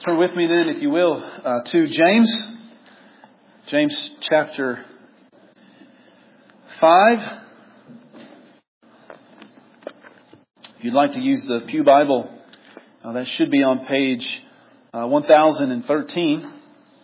Turn with me then, if you will, to James. James chapter 5. If you'd like to use the Pew Bible, that should be on page 1013.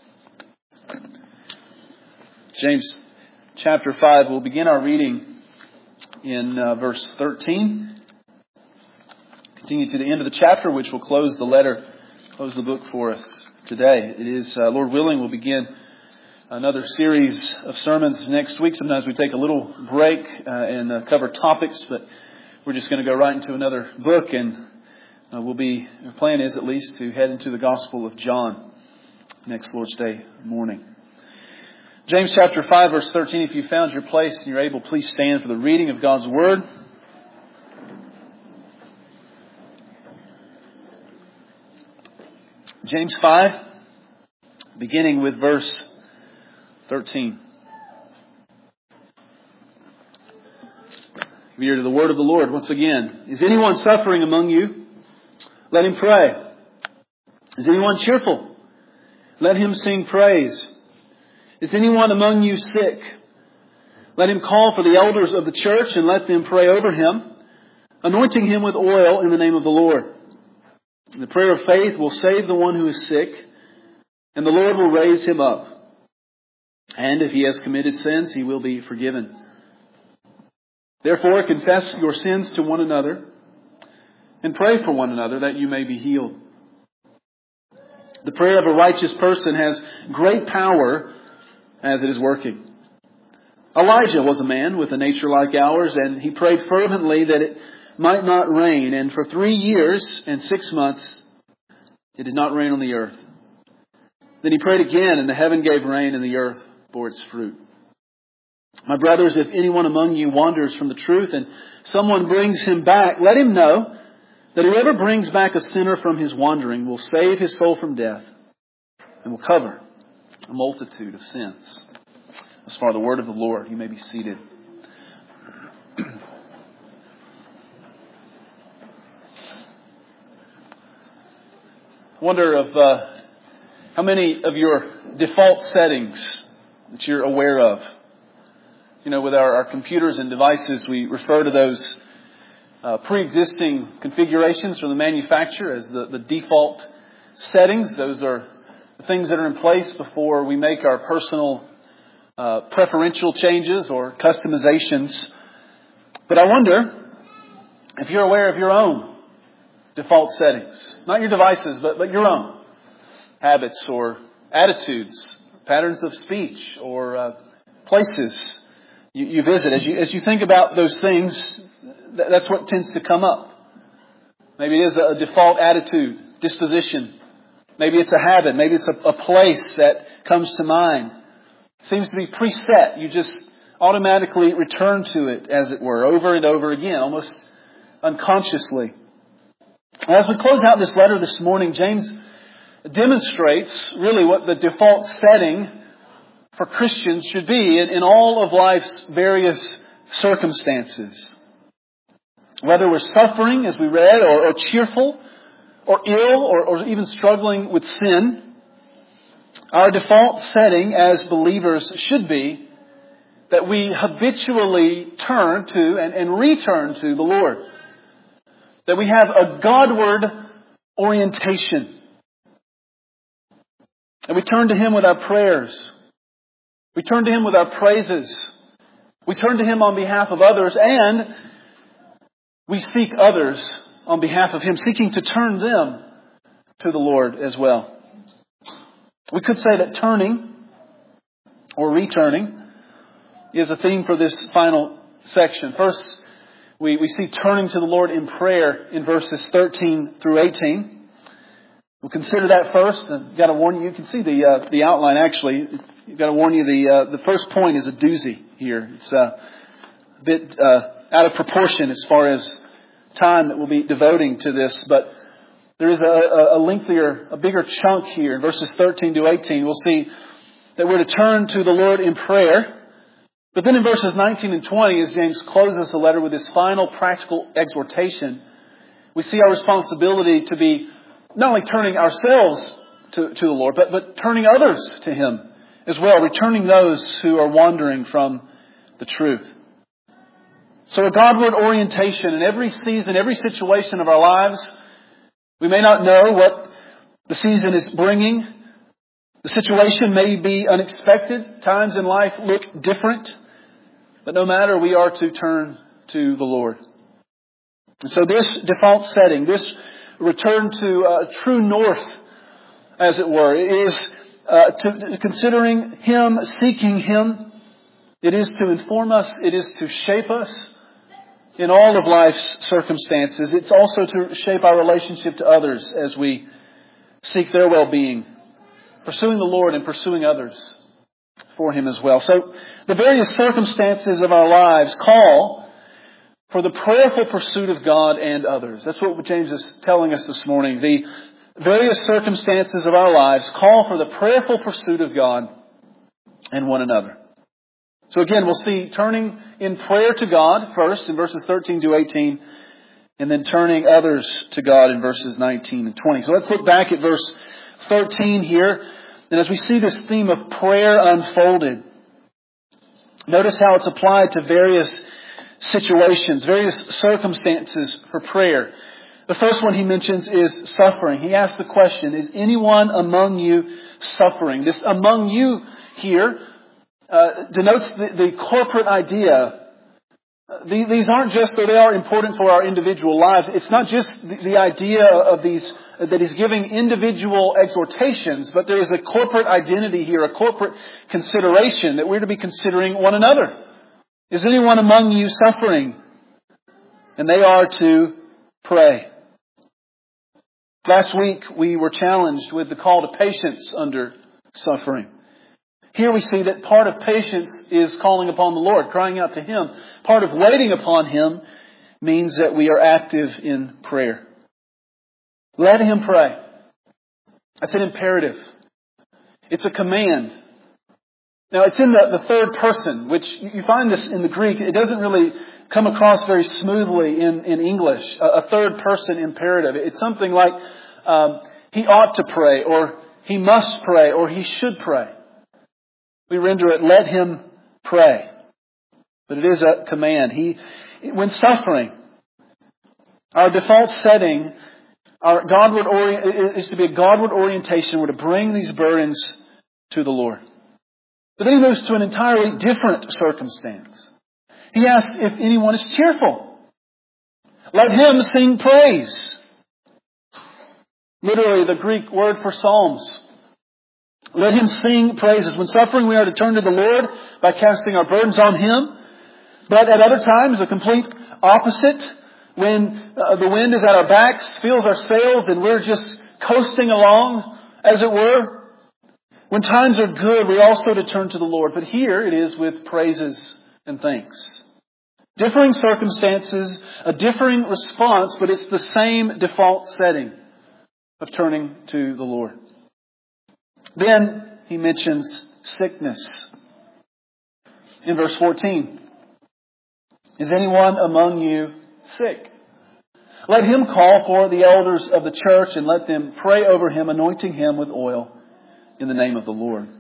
James chapter 5. We'll begin our reading in verse 13. Continue to the end of the chapter, which will close the book for us today. It is, Lord willing, we'll begin another series of sermons next week. Sometimes we take a little break and cover topics, but we're just going to go right into another book, and our plan is at least to head into the Gospel of John next Lord's Day morning. James chapter 5, verse 13. If you found your place and you're able, please stand for the reading of God's Word. James 5, beginning with verse 13. We hear to the word of the Lord once again. Is anyone suffering among you? Let him pray. Is anyone cheerful? Let him sing praise. Is anyone among you sick? Let him call for the elders of the church and let them pray over him, anointing him with oil in the name of the Lord. The prayer of faith will save the one who is sick, and the Lord will raise him up. And if he has committed sins, he will be forgiven. Therefore, confess your sins to one another, and pray for one another that you may be healed. The prayer of a righteous person has great power as it is working. Elijah was a man with a nature like ours, and he prayed fervently that it might not rain, and for 3 years and 6 months it did not rain on the earth. Then he prayed again, and the heaven gave rain, and the earth bore its fruit. My brothers, if anyone among you wanders from the truth, and someone brings him back, let him know that whoever brings back a sinner from his wandering will save his soul from death, and will cover a multitude of sins. As far the word of the Lord, you may be seated. I wonder how many of your default settings that you're aware of. You know, with our computers and devices, we refer to those pre-existing configurations from the manufacturer as the default settings. Those are the things that are in place before we make our personal preferential changes or customizations. But I wonder if you're aware of your own default settings. Not your devices, but your own habits or attitudes, patterns of speech, or places you visit. As you think about those things, that's what tends to come up. Maybe it is a default attitude, disposition. Maybe it's a habit. Maybe it's a place that comes to mind. It seems to be preset. You just automatically return to it, as it were, over and over again, almost unconsciously. As we close out this letter this morning, James demonstrates really what the default setting for Christians should be in all of life's various circumstances. Whether we're suffering, as we read, or cheerful, or ill, or even struggling with sin, our default setting as believers should be that we habitually turn to and return to the Lord. That we have a Godward orientation. And we turn to Him with our prayers. We turn to Him with our praises. We turn to Him on behalf of others, and we seek others on behalf of Him, seeking to turn them to the Lord as well. We could say that turning or returning is a theme for this final section. First, we see turning to the Lord in prayer in verses 13 through 18. We'll consider that first. I've got to warn you can see the outline actually. I've got to warn you the first point is a doozy here. It's a bit out of proportion as far as time that we'll be devoting to this, but there is a bigger chunk here in verses 13 to 18. We'll see that we're to turn to the Lord in prayer. But then in verses 19 and 20, as James closes the letter with his final practical exhortation, we see our responsibility to be not only turning ourselves to the Lord, but turning others to Him as well, returning those who are wandering from the truth. So a Godward orientation in every season, every situation of our lives. We may not know what the season is bringing. The situation may be unexpected. Times in life look different. But no matter, we are to turn to the Lord. And so this default setting, this return to true north, as it were, is considering Him, seeking Him. It is to inform us. It is to shape us in all of life's circumstances. It's also to shape our relationship to others as we seek their well-being, pursuing the Lord and pursuing others for Him as well. So the various circumstances of our lives call for the prayerful pursuit of God and others. That's what James is telling us this morning. The various circumstances of our lives call for the prayerful pursuit of God and one another. So again, we'll see turning in prayer to God first in verses 13 to 18, and then turning others to God in verses 19 and 20. So let's look back at verse 13 here. And as we see this theme of prayer unfolded, notice how it's applied to various situations, various circumstances for prayer. The first one he mentions is suffering. He asks the question, is anyone among you suffering? This among you here denotes the corporate idea. These aren't just, though they are important for our individual lives, it's not just the idea of these, that he's giving individual exhortations, but there is a corporate identity here, a corporate consideration that we're to be considering one another. Is anyone among you suffering? And they are to pray. Last week we were challenged with the call to patience under suffering. Here we see that part of patience is calling upon the Lord, crying out to Him. Part of waiting upon Him means that we are active in prayer. Let Him pray. That's an imperative. It's a command. Now it's in the third person, which you find this in the Greek. It doesn't really come across very smoothly in English. A third person imperative. It's something like he ought to pray, or he must pray, or he should pray. We render it, let him pray. But it is a command. When suffering, our default setting, is to be a Godward orientation. We're to bring these burdens to the Lord. But then he moves to an entirely different circumstance. He asks if anyone is cheerful. Let him sing praise. Literally, the Greek word for psalms. Let him sing praises. When suffering, we are to turn to the Lord by casting our burdens on Him. But at other times, the complete opposite. When the wind is at our backs, fills our sails, and we're just coasting along, as it were. When times are good, we're also to turn to the Lord. But here it is with praises and thanks. Differing circumstances, a differing response, but it's the same default setting of turning to the Lord. Then he mentions sickness. In verse 14, is anyone among you sick? Let him call for the elders of the church and let them pray over him, anointing him with oil in the name of the Lord.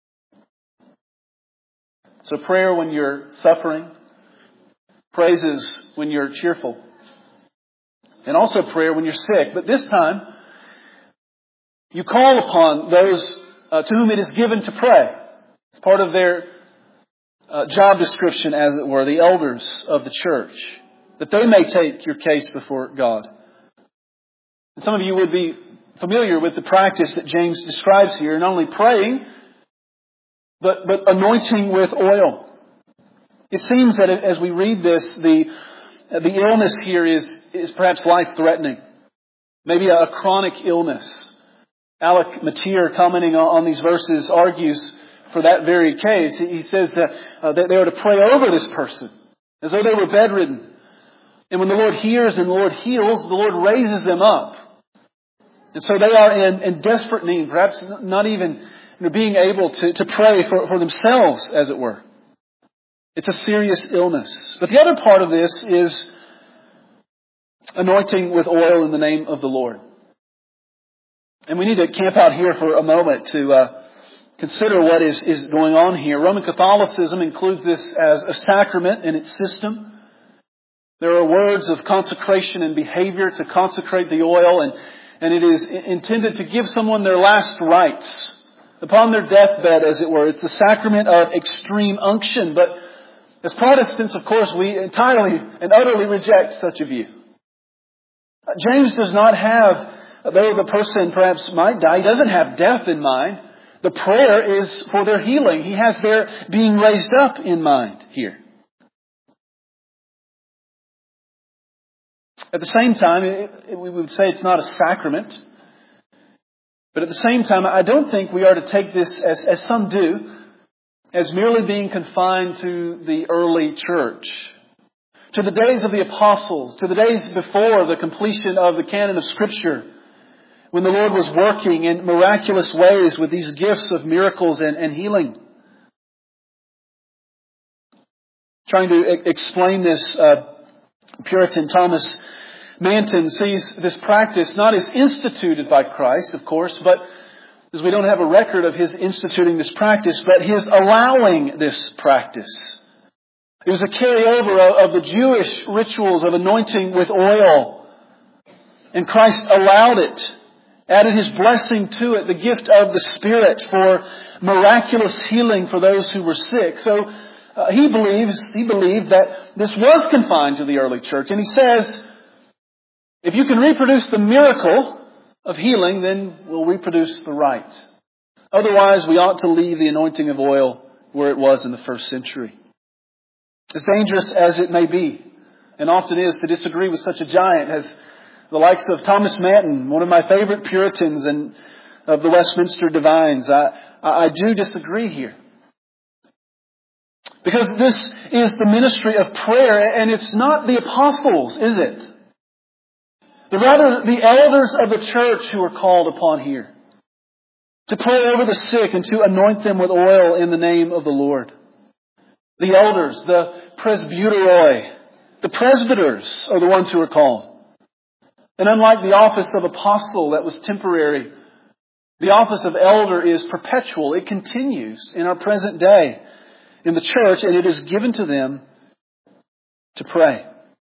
So prayer when you're suffering, praises when you're cheerful, and also prayer when you're sick. But this time, you call upon those to whom it is given to pray. It's part of their job description, as it were, the elders of the church, that they may take your case before God. And some of you would be familiar with the practice that James describes here, not only praying, but anointing with oil. It seems that as we read this, the illness here is perhaps life-threatening. Maybe a chronic illness. Alec Matier, commenting on these verses, argues for that very case. He says that they are to pray over this person as though they were bedridden. And when the Lord hears and the Lord heals, the Lord raises them up. And so they are in desperate need, perhaps not even being able to pray for themselves, as it were. It's a serious illness. But the other part of this is anointing with oil in the name of the Lord. And we need to camp out here for a moment to consider what is going on here. Roman Catholicism includes this as a sacrament in its system. There are words of consecration and behavior to consecrate the oil, and it is intended to give someone their last rites upon their deathbed, as it were. It's the sacrament of extreme unction. But as Protestants, of course, we entirely and utterly reject such a view. James does not have, though the person perhaps might die, he doesn't have death in mind. The prayer is for their healing. He has their being raised up in mind here. At the same time, we would say it's not a sacrament. But at the same time, I don't think we are to take this, as some do, as merely being confined to the early church, to the days of the apostles, to the days before the completion of the canon of Scripture, when the Lord was working in miraculous ways with these gifts of miracles and healing. Trying to explain this, Puritan Thomas Manton sees this practice not as instituted by Christ, of course, but as we don't have a record of His instituting this practice, but His allowing this practice. It was a carryover of the Jewish rituals of anointing with oil. And Christ allowed it, added His blessing to it, the gift of the Spirit for miraculous healing for those who were sick. So he believed that this was confined to the early church. And he says, if you can reproduce the miracle of healing, then we'll reproduce the rite. Otherwise, we ought to leave the anointing of oil where it was in the first century. As dangerous as it may be, and often is, to disagree with such a giant as the likes of Thomas Manton, one of my favorite Puritans and of the Westminster Divines, I do disagree here. Because this is the ministry of prayer, and it's not the apostles, is it? But rather the elders of the church who are called upon here to pray over the sick and to anoint them with oil in the name of the Lord. The elders, the presbyteroi, the presbyters are the ones who are called. And unlike the office of apostle that was temporary, the office of elder is perpetual. It continues in our present day in the church, and it is given to them to pray.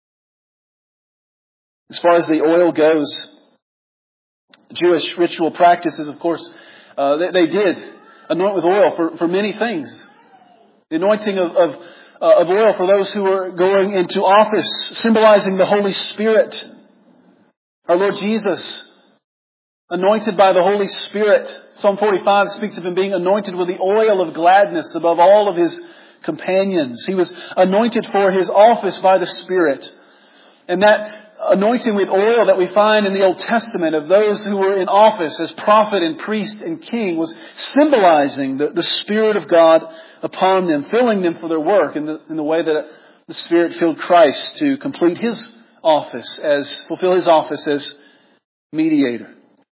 As far as the oil goes, Jewish ritual practices, of course, they did anoint with oil for many things. The anointing of oil for those who were going into office, symbolizing the Holy Spirit. Our Lord Jesus, anointed by the Holy Spirit. Psalm 45 speaks of Him being anointed with the oil of gladness above all of His companions. He was anointed for His office by the Spirit. And that anointing with oil that we find in the Old Testament of those who were in office as prophet and priest and king was symbolizing the Spirit of God upon them, filling them for their work in the way that the Spirit filled Christ to complete His office, fulfill His office as mediator.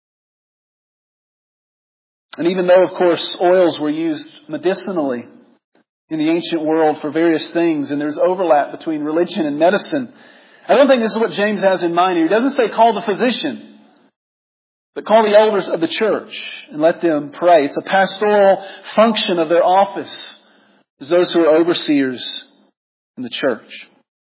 And even though, of course, oils were used medicinally in the ancient world for various things, and there's overlap between religion and medicine, I don't think this is what James has in mind here. He doesn't say call the physician, but call the elders of the church and let them pray. It's a pastoral function of their office as those who are overseers in the church.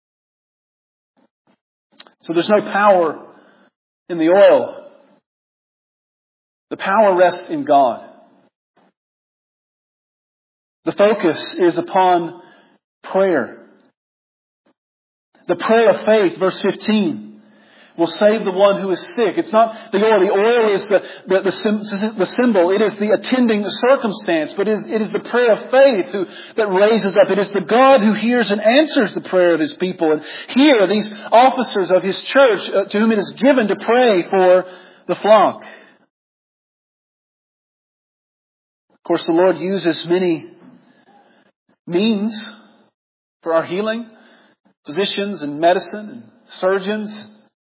So there's no power in the oil. The power rests in God. The focus is upon prayer. The prayer of faith, verse 15, will save the one who is sick. It's not the oil. The oil is the symbol. It is the attending circumstance. But it is the prayer of faith that raises up. It is the God who hears and answers the prayer of His people. And here, these officers of His church, to whom it is given to pray for the flock. Of course, the Lord uses many means for our healing. Physicians and medicine and surgeons.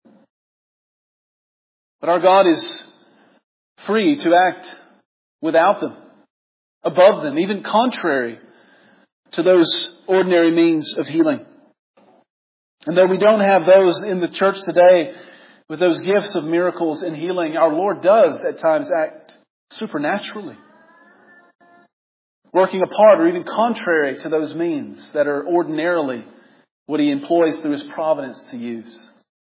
But our God is free to act without them, above them, even contrary to those ordinary means of healing. And though we don't have those in the church today, with those gifts of miracles and healing, our Lord does at times act supernaturally, working apart or even contrary to those means that are ordinarily what He employs through His providence to use.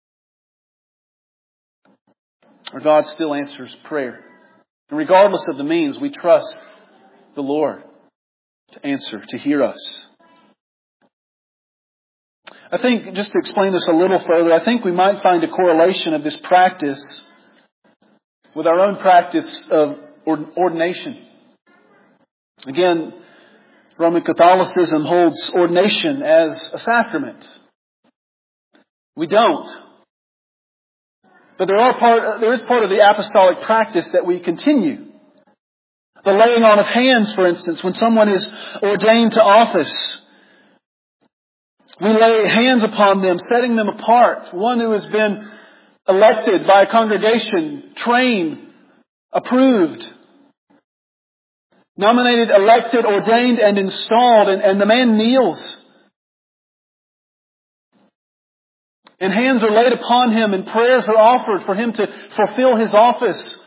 Our God still answers prayer. And regardless of the means, we trust the Lord to answer, to hear us. I think, just to explain this a little further, I think we might find a correlation of this practice with our own practice of ordination. Again, Roman Catholicism holds ordination as a sacrament. We don't. But there is part of the apostolic practice that we continue. The laying on of hands, for instance, when someone is ordained to office. We lay hands upon them, setting them apart. One who has been elected by a congregation, trained, approved, nominated, elected, ordained, and installed. And the man kneels. And hands are laid upon him and prayers are offered for him to fulfill his office.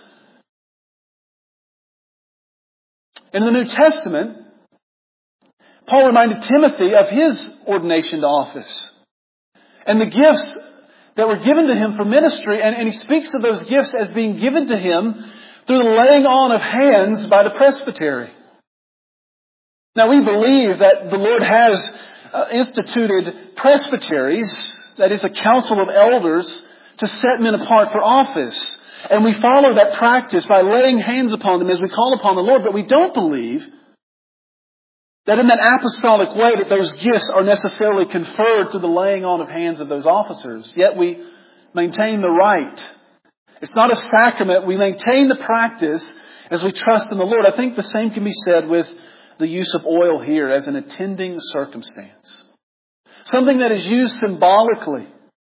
In the New Testament, Paul reminded Timothy of his ordination to office and the gifts that were given to him for ministry. And he speaks of those gifts as being given to him through the laying on of hands by the presbytery. Now we believe that the Lord has instituted presbyteries, that is a council of elders, to set men apart for office. And we follow that practice by laying hands upon them as we call upon the Lord. But we don't believe that in that apostolic way that those gifts are necessarily conferred through the laying on of hands of those officers. Yet we maintain the right. It's not a sacrament. We maintain the practice as we trust in the Lord. I think the same can be said with the use of oil here as an attending circumstance. Something that is used symbolically,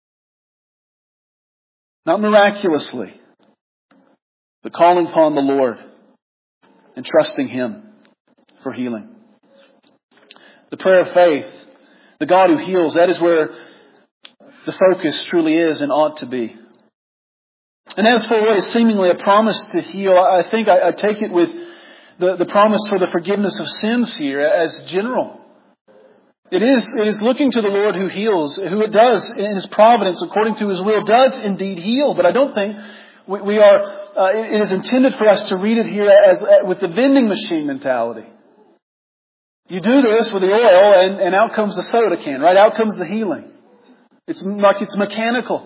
not miraculously, but calling upon the Lord and trusting Him for healing. The prayer of faith, the God who heals, that is where the focus truly is and ought to be. And as for what is seemingly a promise to heal, I think I take it with the promise for the forgiveness of sins here as general. It is looking to the Lord who heals, who it does in His providence, according to His will, does indeed heal. But I don't think we are. It is intended for us to read it here as with the vending machine mentality. You do this with the oil, and out comes the soda can, right? Out comes the healing. It's like it's mechanical.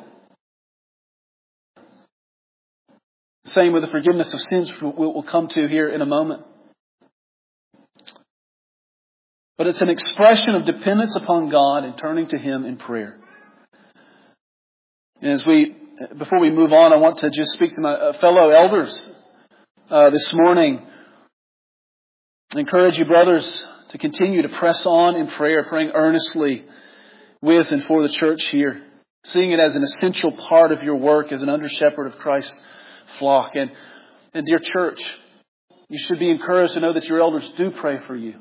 Same with the forgiveness of sins, we'll come to here in a moment. But it's an expression of dependence upon God and turning to Him in prayer. And before we move on, I want to just speak to my fellow elders this morning. I encourage you, brothers, to continue to press on in prayer, praying earnestly with and for the church here, seeing it as an essential part of your work as an under-shepherd of Christ's flock. And dear church, you should be encouraged to know that your elders do pray for you.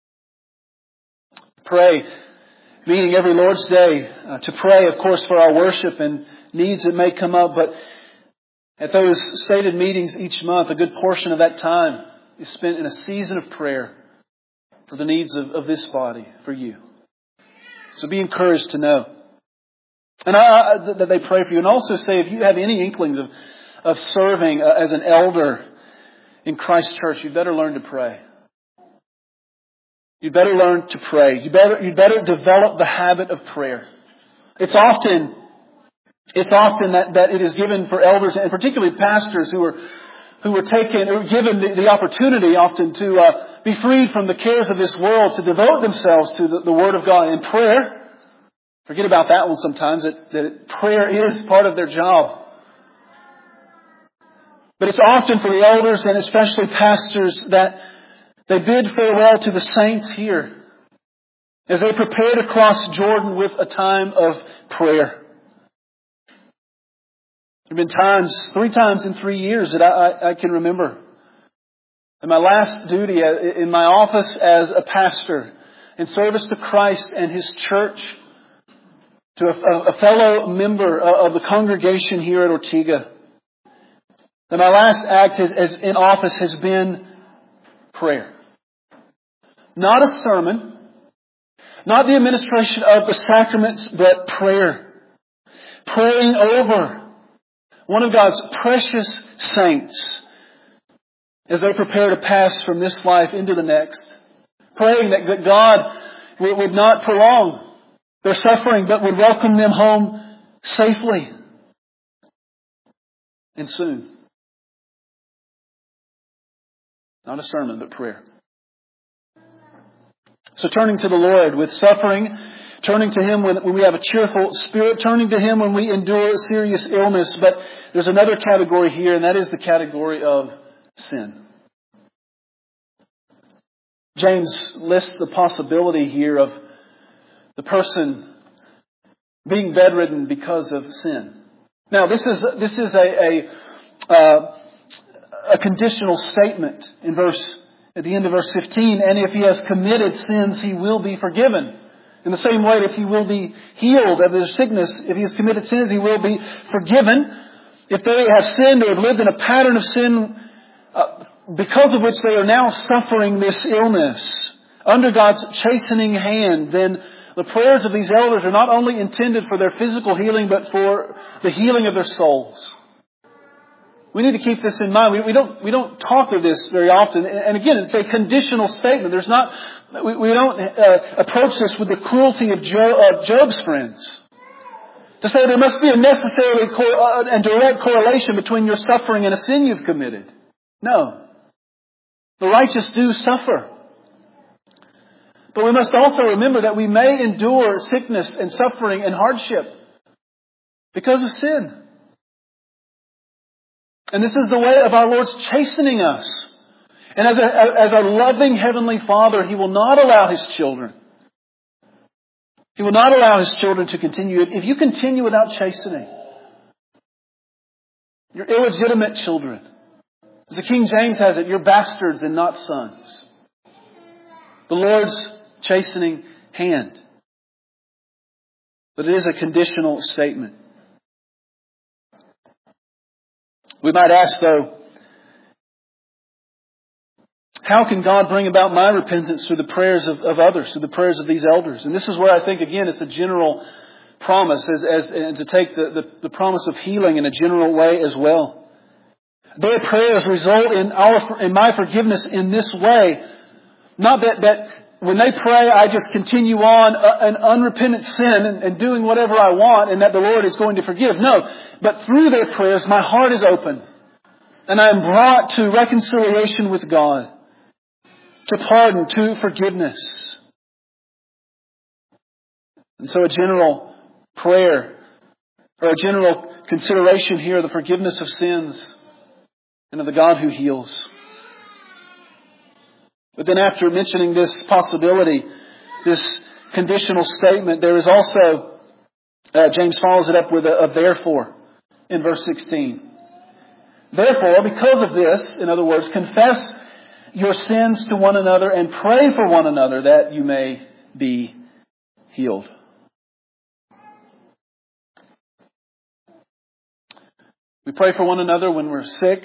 Pray, meeting every Lord's Day, to pray, of course, for our worship and needs that may come up. But at those stated meetings each month, a good portion of that time is spent in a season of prayer for the needs of this body, for you. So be encouraged to know. And that they pray for you. And also say, if you have any inklings of serving as an elder in Christ's church, you'd better learn to pray. You'd better learn to pray. You'd better develop the habit of prayer. It's often that it is given for elders, and particularly pastors who are given the opportunity often to be freed from the cares of this world, to devote themselves to the Word of God and prayer. Forget about that one sometimes, that prayer is part of their job. But it's often for the elders and especially pastors that they bid farewell to the saints here as they prepare to cross Jordan with a time of prayer. There have been 3 times in 3 years that I can remember. In my last duty in my office as a pastor in service to Christ and His church, to a fellow member of the congregation here at Ortega, that my last act as in office has been prayer. Not a sermon, not the administration of the sacraments, but prayer. Praying over one of God's precious saints as they prepare to pass from this life into the next. Praying that God would not prolong their suffering, but would welcome them home safely and soon. Not a sermon, but prayer. So turning to the Lord with suffering, turning to Him when we have a cheerful spirit, turning to Him when we endure serious illness. But there's another category here, and that is the category of sin. James lists the possibility here of the person being bedridden because of sin. Now, this is a conditional statement at the end of verse 15. And if he has committed sins, he will be forgiven. In the same way, if he will be healed of his sickness, if he has committed sins, he will be forgiven. If they have sinned or have lived in a pattern of sin, because of which they are now suffering this illness under God's chastening hand, then the prayers of these elders are not only intended for their physical healing, but for the healing of their souls. We need to keep this in mind. We don't talk of this very often. And again, it's a conditional statement. We don't approach this with the cruelty of Job's friends. To say there must be a necessarily and direct correlation between your suffering and a sin you've committed. No. The righteous do suffer. But we must also remember that we may endure sickness and suffering and hardship because of sin. And this is the way of our Lord's chastening us. And as a loving Heavenly Father, He will not allow His children. He will not allow His children to continue. If you continue without chastening, you're illegitimate children. As the King James has it, you're bastards and not sons. The Lord's chastening hand. But it is a conditional statement. We might ask, though, how can God bring about my repentance through the prayers of others, through the prayers of these elders? And this is where I think, again, it's a general promise, and to take the promise of healing in a general way as well. Their prayers result in my forgiveness in this way. Not that when they pray, I just continue on an unrepentant sin and doing whatever I want and that the Lord is going to forgive. No, but through their prayers, my heart is open and I am brought to reconciliation with God, to pardon, to forgiveness. And so a general prayer or a general consideration here of the forgiveness of sins and of the God who heals. But then after mentioning this possibility, this conditional statement, there is also, James follows it up with a therefore in verse 16. Therefore, because of this, in other words, confess your sins to one another and pray for one another that you may be healed. We pray for one another when we're sick.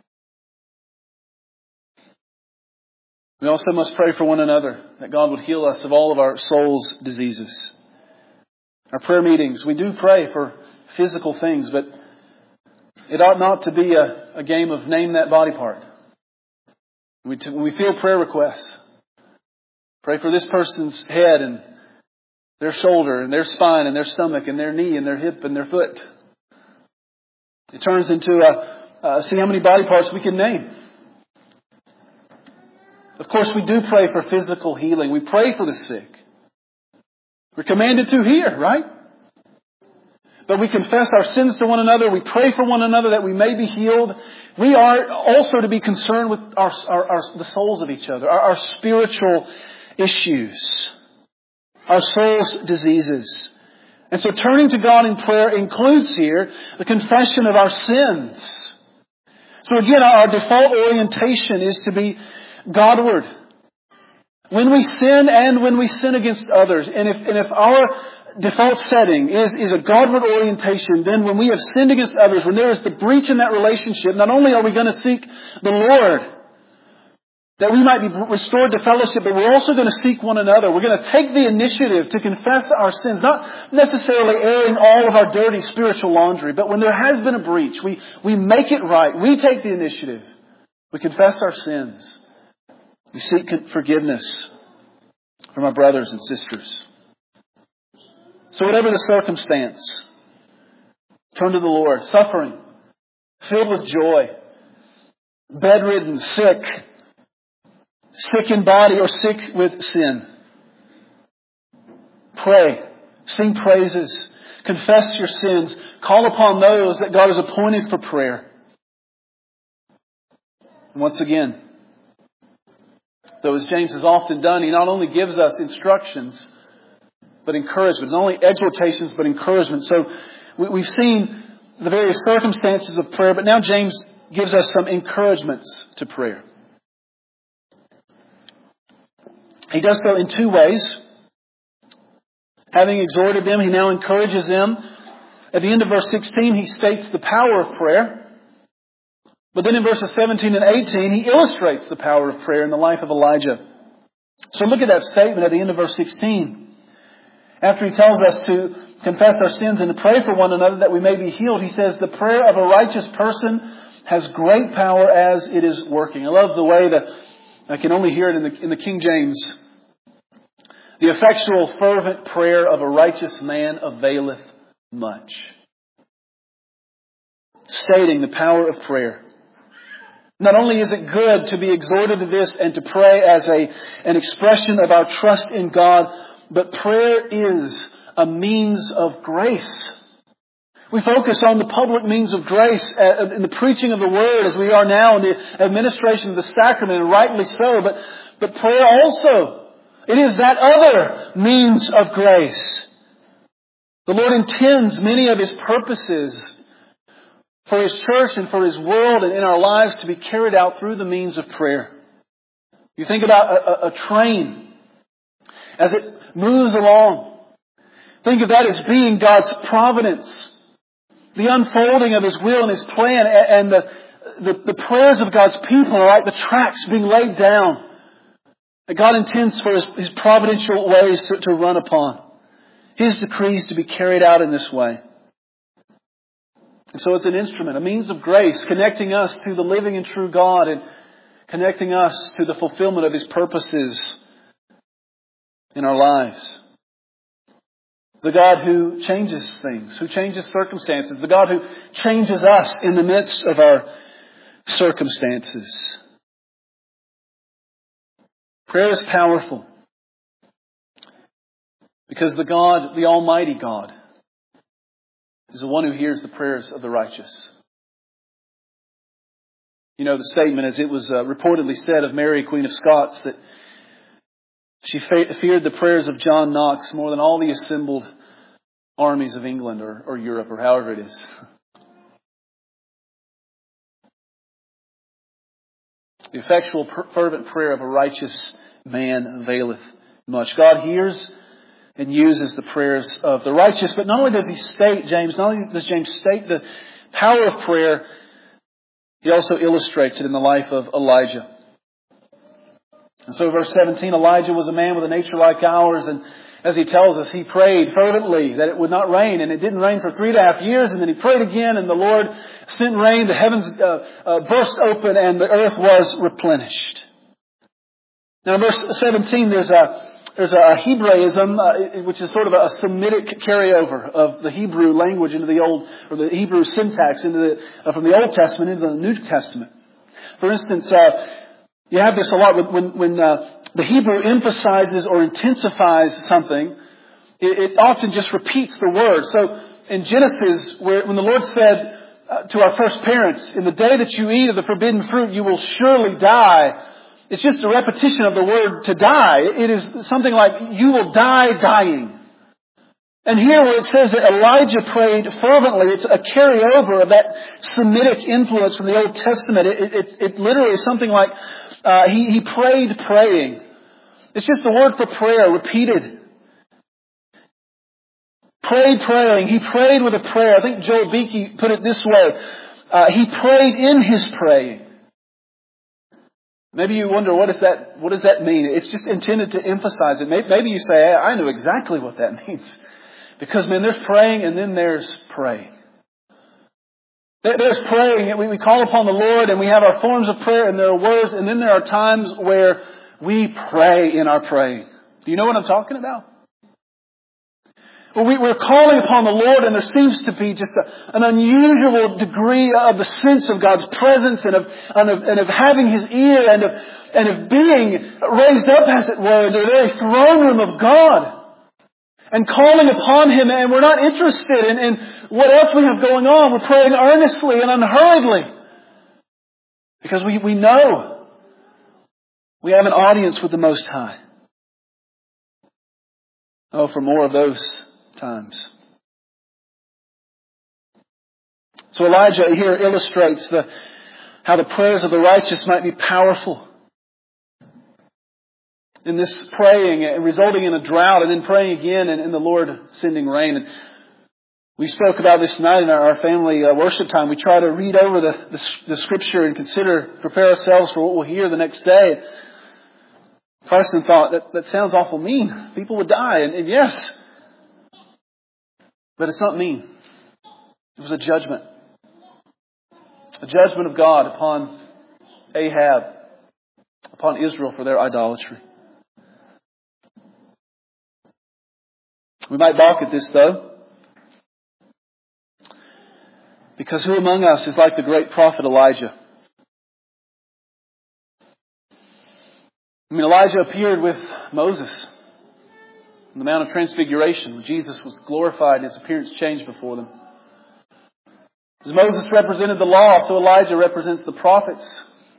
We also must pray for one another that God would heal us of all of our soul's diseases. Our prayer meetings, we do pray for physical things, but it ought not to be a game of name that body part. When we feel prayer requests, pray for this person's head and their shoulder and their spine and their stomach and their knee and their hip and their foot. It turns into see how many body parts we can name. Of course, we do pray for physical healing. We pray for the sick. We're commanded to here, right? But we confess our sins to one another. We pray for one another that we may be healed. We are also to be concerned with the souls of each other, our spiritual issues, our soul's diseases. And so turning to God in prayer includes here the confession of our sins. So again, our default orientation is to be Godward. When we sin and when we sin against others. And if our default setting is a Godward orientation, then when we have sinned against others, when there is the breach in that relationship, not only are we going to seek the Lord, that we might be restored to fellowship, but we're also going to seek one another. We're going to take the initiative to confess our sins, not necessarily airing all of our dirty spiritual laundry, but when there has been a breach, we make it right. We take the initiative. We confess our sins. We seek forgiveness from our brothers and sisters. So whatever the circumstance, turn to the Lord. Suffering, filled with joy, bedridden, sick in body or sick with sin. Pray, sing praises, confess your sins, call upon those that God has appointed for prayer. And once again, though as James has often done, he not only gives us instructions, but encouragement. Not only exhortations, but encouragement. So we've seen the various circumstances of prayer, but now James gives us some encouragements to prayer. He does so in two ways. Having exhorted them, he now encourages them. At the end of verse 16, he states the power of prayer. But then in verses 17 and 18, he illustrates the power of prayer in the life of Elijah. So look at that statement at the end of verse 16. After he tells us to confess our sins and to pray for one another that we may be healed, he says, the prayer of a righteous person has great power as it is working. I love the way that I can only hear it in the King James. The effectual, fervent prayer of a righteous man availeth much. Stating the power of prayer. Not only is it good to be exhorted to this and to pray as an expression of our trust in God, but prayer is a means of grace. We focus on the public means of grace in the preaching of the Word as we are now in the administration of the sacrament, and rightly so. But prayer also, it is that other means of grace. The Lord intends many of His purposes for His church and for His world and in our lives to be carried out through the means of prayer. You think about a train as it moves along. Think of that as being God's providence. The unfolding of His will and His plan, and the prayers of God's people are like the tracks being laid down that God intends for His providential ways to run upon. His decrees to be carried out in this way. And so it's an instrument, a means of grace, connecting us to the living and true God and connecting us to the fulfillment of His purposes in our lives. The God who changes things, who changes circumstances. The God who changes us in the midst of our circumstances. Prayer is powerful because the God, the Almighty God, is the one who hears the prayers of the righteous. You know the statement, as it was reportedly said of Mary, Queen of Scots, that she feared the prayers of John Knox more than all the assembled armies of England or Europe or however it is. The effectual, fervent prayer of a righteous man availeth much. God hears and uses the prayers of the righteous. But not only does James state the power of prayer, he also illustrates it in the life of Elijah. And so verse 17, Elijah was a man with a nature like ours, and as he tells us, he prayed fervently that it would not rain, and it didn't rain for 3.5 years, and then he prayed again, and the Lord sent rain, the heavens burst open, and the earth was replenished. Now in verse 17, there's a Hebraism, which is sort of a Semitic carryover of the Hebrew language into the Old, or the Hebrew syntax from the Old Testament into the New Testament. For instance, you have this a lot when the Hebrew emphasizes or intensifies something. It often just repeats the word. So in Genesis, when the Lord said to our first parents, "In the day that you eat of the forbidden fruit, you will surely die," it's just a repetition of the word "to die." It is something like, "You will die dying." And here where it says that Elijah prayed fervently, it's a carryover of that Semitic influence from the Old Testament. It literally is something like he prayed praying. It's just the word for prayer repeated. praying. He prayed with a prayer. I think Joel Beakey put it this way. He prayed in his praying. Maybe you wonder, what does that mean? It's just intended to emphasize it. Maybe you say, hey, I know exactly what that means. Because, man, there's praying and then there's praying. There's praying. We call upon the Lord and we have our forms of prayer and there are words. And then there are times where we pray in our praying. Do you know what I'm talking about? Well, we're calling upon the Lord and there seems to be just an unusual degree of the sense of God's presence and of having His ear and of being raised up, as it were, into the very throne room of God. And calling upon Him, and we're not interested in what else we have going on. We're praying earnestly and unhurriedly. Because we know we have an audience with the Most High. Oh, for more of those times. So Elijah here illustrates how the prayers of the righteous might be powerful. In this praying, resulting in a drought, and then praying again, and the Lord sending rain. And we spoke about this tonight in our family worship time. We try to read over the Scripture and prepare ourselves for what we'll hear the next day. Carson thought, that sounds awful mean. People would die. And yes, but it's not mean. It was a judgment. A judgment of God upon Ahab, upon Israel for their idolatry. We might balk at this, though. Because who among us is like the great prophet Elijah? Elijah appeared with Moses on the Mount of Transfiguration when Jesus was glorified and His appearance changed before them. As Moses represented the law, so Elijah represents the prophets.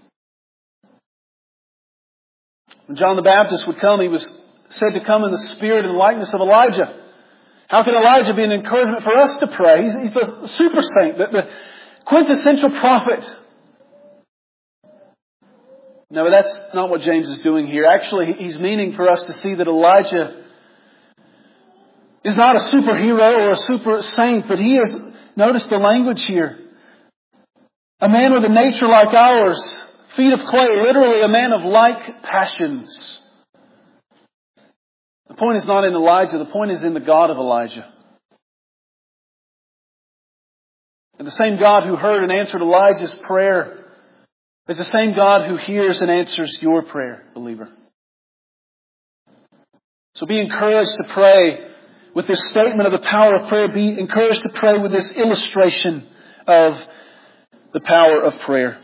When John the Baptist would come, he was said to come in the spirit and likeness of Elijah. How can Elijah be an encouragement for us to pray? He's the super saint, the quintessential prophet. No, but that's not what James is doing here. Actually, he's meaning for us to see that Elijah is not a superhero or a super saint, but he is, notice the language here, a man with a nature like ours, feet of clay, literally a man of like passions. The point is not in Elijah, the point is in the God of Elijah. And the same God who heard and answered Elijah's prayer is the same God who hears and answers your prayer, believer. So be encouraged to pray with this statement of the power of prayer. Be encouraged to pray with this illustration of the power of prayer.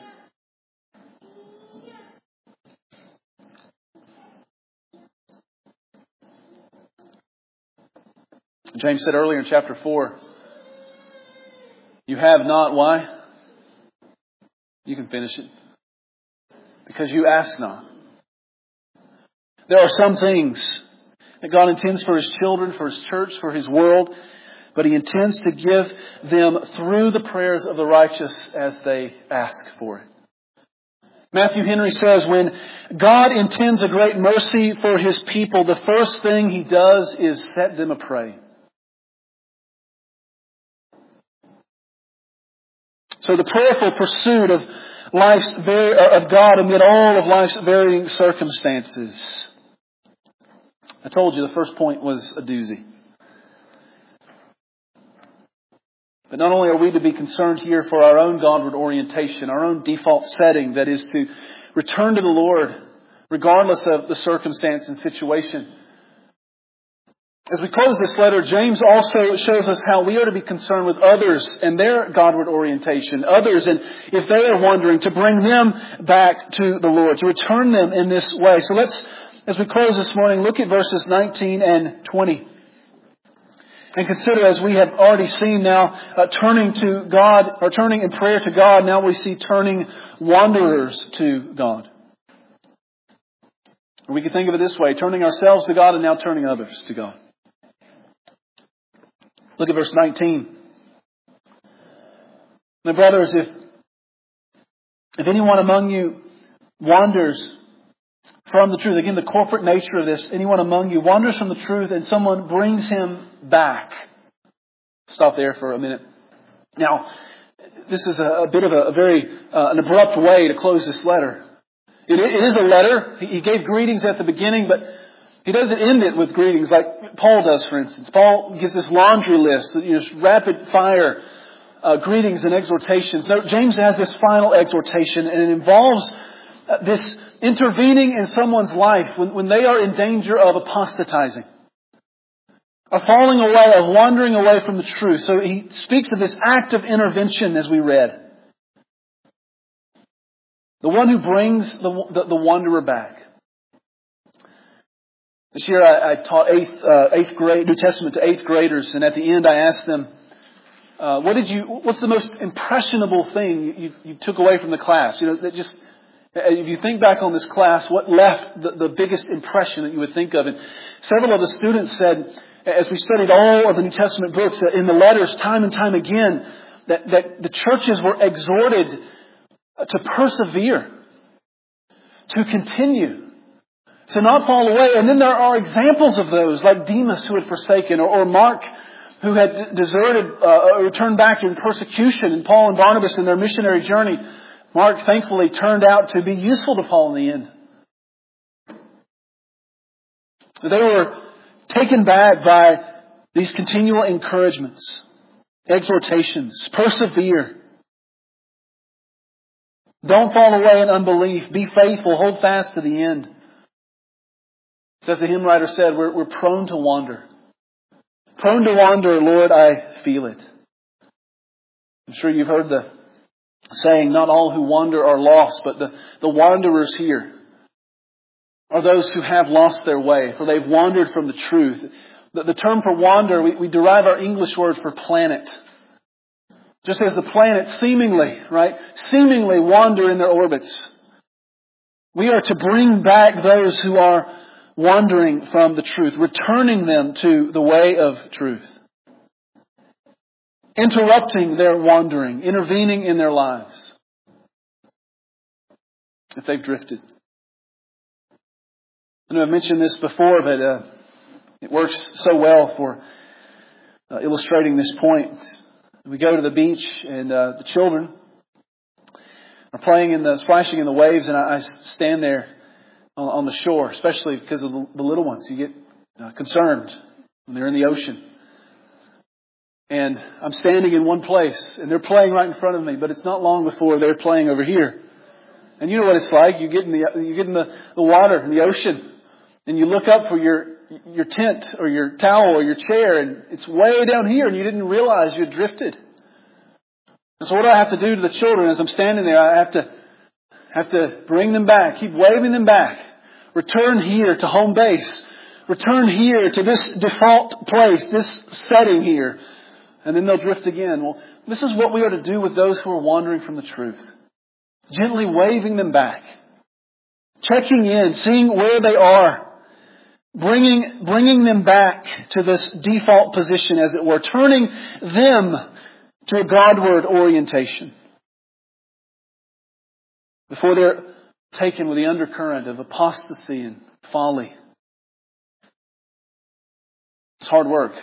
James said earlier in chapter 4, you have not, why? You can finish it. Because you ask not. There are some things that God intends for His children, for His church, for His world, but He intends to give them through the prayers of the righteous as they ask for it. Matthew Henry says, when God intends a great mercy for His people, the first thing He does is set them a-praying. So the prayerful pursuit of God amid all of life's varying circumstances. I told you the first point was a doozy. But not only are we to be concerned here for our own Godward orientation, our own default setting, that is to return to the Lord regardless of the circumstance and situation. As we close this letter, James also shows us how we are to be concerned with others and their Godward orientation. Others, and if they are wandering, to bring them back to the Lord, to return them in this way. So let's, as we close this morning, look at verses 19 and 20. And consider, as we have already seen now, turning to God, or turning in prayer to God, now we see turning wanderers to God. Or we can think of it this way, turning ourselves to God and now turning others to God. Look at verse 19. My brothers, if anyone among you wanders from the truth, again, the corporate nature of this, anyone among you wanders from the truth and someone brings him back. Stop there for a minute. Now, this is a bit of a very an abrupt way to close this letter. It is a letter. He gave greetings at the beginning, but he doesn't end it with greetings like Paul does, for instance. Paul gives this laundry list, rapid fire greetings and exhortations. No, James has this final exhortation, and it involves this intervening in someone's life when they are in danger of apostatizing, of falling away, of wandering away from the truth. So he speaks of this act of intervention as we read. The one who brings the wanderer back. This year I taught eighth grade New Testament to 8th graders, and at the end I asked them, what's the most impressionable thing you took away from the class? If you think back on this class, what left the biggest impression that you would think of? And several of the students said, as we studied all of the New Testament books, that in the letters, time and time again, that the churches were exhorted to persevere, to continue, to not fall away. And then there are examples of those, like Demas who had forsaken, or Mark who had deserted or turned back in persecution, and Paul and Barnabas in their missionary journey. Mark thankfully turned out to be useful to Paul in the end. They were taken back by these continual encouragements, exhortations, persevere. Don't fall away in unbelief. Be faithful. Hold fast to the end. As the hymn writer said, we're prone to wander. Prone to wander, Lord, I feel it. I'm sure you've heard the saying, not all who wander are lost, but the wanderers here are those who have lost their way, for they've wandered from the truth. The term for wander, we derive our English word for planet. Just as the planets seemingly wander in their orbits. We are to bring back those who are wandering from the truth, returning them to the way of truth. Interrupting their wandering, intervening in their lives. If they've drifted. I know I've mentioned this before, but it works so well for illustrating this point. We go to the beach and the children are playing splashing in the waves, and I stand there on the shore, especially because of the little ones. You get concerned when they're in the ocean. And I'm standing in one place, and they're playing right in front of me, but it's not long before they're playing over here. And you know what it's like. You get in the water, in the ocean, and you look up for your tent or your towel or your chair, and it's way down here, and you didn't realize you had drifted. And so what do I have to do to the children as I'm standing there? I have to bring them back, keep waving them back. Return here to home base. Return here to this default place, this setting here. And then they'll drift again. Well, this is what we are to do with those who are wandering from the truth. Gently waving them back. Checking in, seeing where they are. Bringing them back to this default position, as it were. Turning them to a Godward orientation. Before they're taken with the undercurrent of apostasy and folly. It's hard work.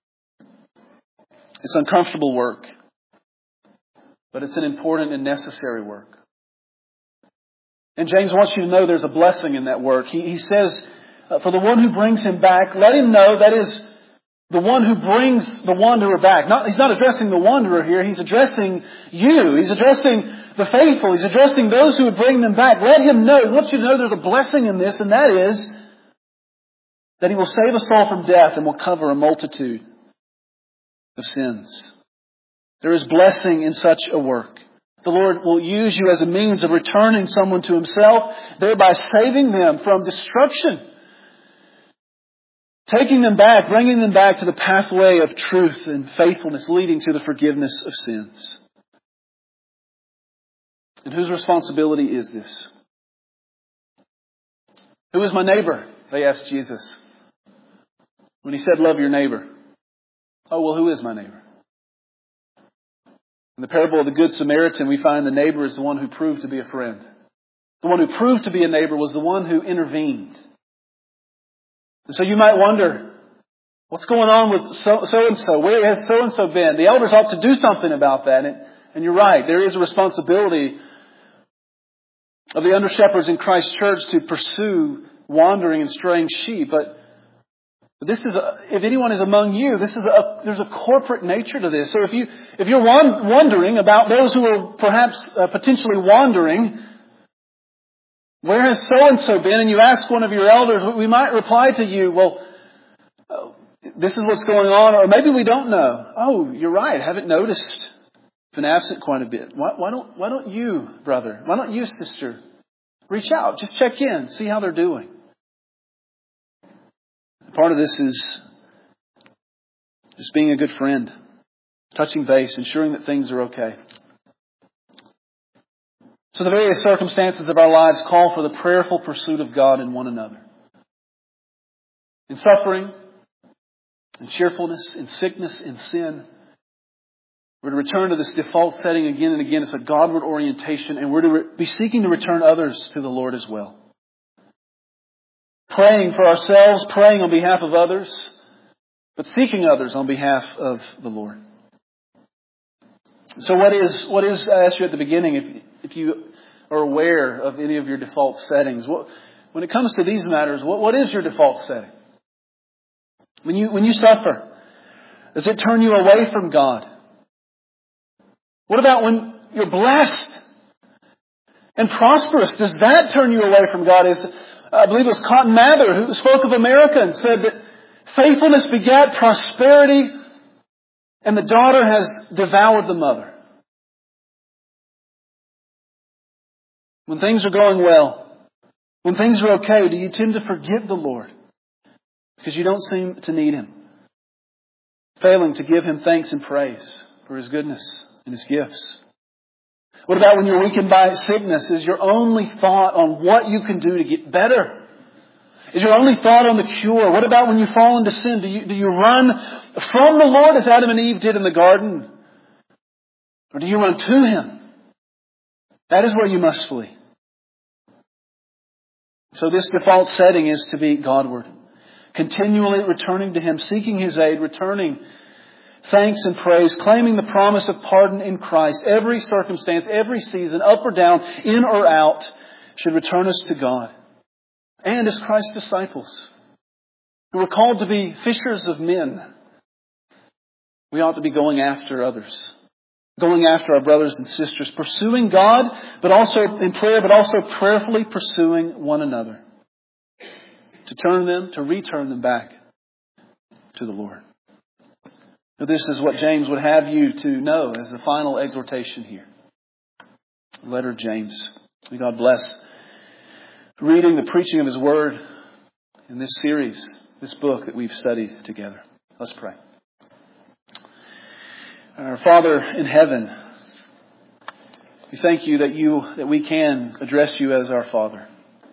It's uncomfortable work. But it's an important and necessary work. And James wants you to know there's a blessing in that work. He says, for the one who brings him back, let him know that is the one who brings the wanderer back. He's not addressing the wanderer here. He's addressing you. He's addressing the faithful. He's addressing those who would bring them back. Let him know. He wants you to know there's a blessing in this, and that is that he will save a soul from death and will cover a multitude of sins. There is blessing in such a work. The Lord will use you as a means of returning someone to Himself, thereby saving them from destruction. Taking them back, bringing them back to the pathway of truth and faithfulness, leading to the forgiveness of sins. And whose responsibility is this? Who is my neighbor? They asked Jesus. When He said, love your neighbor. Oh, well, who is my neighbor? In the parable of the Good Samaritan, we find the neighbor is the one who proved to be a friend. The one who proved to be a neighbor was the one who intervened. And so you might wonder, What's going on with so-and-so? Where has so-and-so been? The elders ought to do something about that. And you're right. There is a responsibility of the under-shepherds in Christ's church to pursue wandering and straying sheep. But this is, if anyone is among you, there's a corporate nature to this. So if you're wondering about those who are perhaps potentially wandering, where has so-and-so been? And you ask one of your elders, we might reply to you, well, this is what's going on. Or maybe we don't know. Oh, you're right. I haven't noticed. Been absent quite a bit. Why don't you, brother? Why don't you, sister, reach out? Just check in. See how they're doing. Part of this is just being a good friend. Touching base. Ensuring that things are okay. So the various circumstances of our lives call for the prayerful pursuit of God in one another. In suffering, in cheerfulness, in sickness, in sin. We're to return to this default setting again and again. It's a Godward orientation, and we're to be seeking to return others to the Lord as well. Praying for ourselves, praying on behalf of others, but seeking others on behalf of the Lord. So what is, I asked you at the beginning, if you are aware of any of your default settings, when it comes to these matters, what is your default setting? When you suffer, does it turn you away from God? What about when you're blessed and prosperous? Does that turn you away from God? I believe it was Cotton Mather who spoke of America and said that faithfulness begat prosperity and the daughter has devoured the mother. When things are going well, when things are okay, do you tend to forget the Lord because you don't seem to need Him? Failing to give Him thanks and praise for His goodness and His gifts. What about when you're weakened by sickness? Is your only thought on what you can do to get better? Is your only thought on the cure? What about when you fall into sin? Do you run from the Lord as Adam and Eve did in the garden? Or do you run to Him? That is where you must flee. So this default setting is to be Godward. Continually returning to Him, seeking His aid, returning thanks and praise, claiming the promise of pardon in Christ. Every circumstance, every season, up or down, in or out, should return us to God. And as Christ's disciples, who are called to be fishers of men, we ought to be going after others. Going after our brothers and sisters, pursuing God, but also in prayer, but also prayerfully pursuing one another. To return them back to the Lord. Now, this is what James would have you to know as the final exhortation here. The letter of James. May God bless reading, the preaching of His Word in this series, this book that we've studied together. Let's pray. Our Father in heaven, we thank You that we can address You as our Father.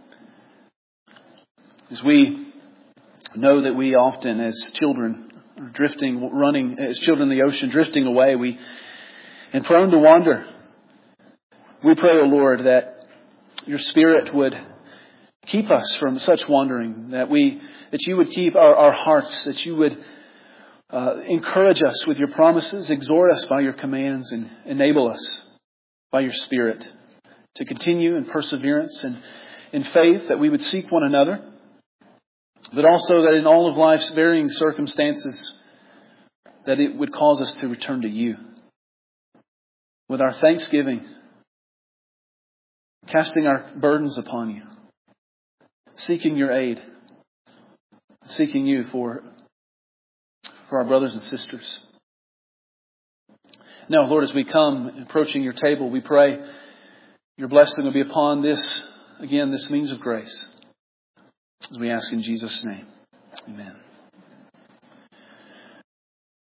As we know that we often, as children, are drifting, running, as children in the ocean, drifting away, and prone to wander. We pray, O Lord, that Your Spirit would keep us from such wandering, that You would keep our hearts, that You would encourage us with Your promises, exhort us by Your commands, and enable us by Your Spirit to continue in perseverance and in faith, that we would seek one another, but also that in all of life's varying circumstances, that it would cause us to return to You with our thanksgiving, casting our burdens upon You, seeking Your aid, seeking You for our brothers and sisters. Now, Lord, as we come approaching Your table, we pray Your blessing will be upon this means of grace. As we ask in Jesus' name. Amen.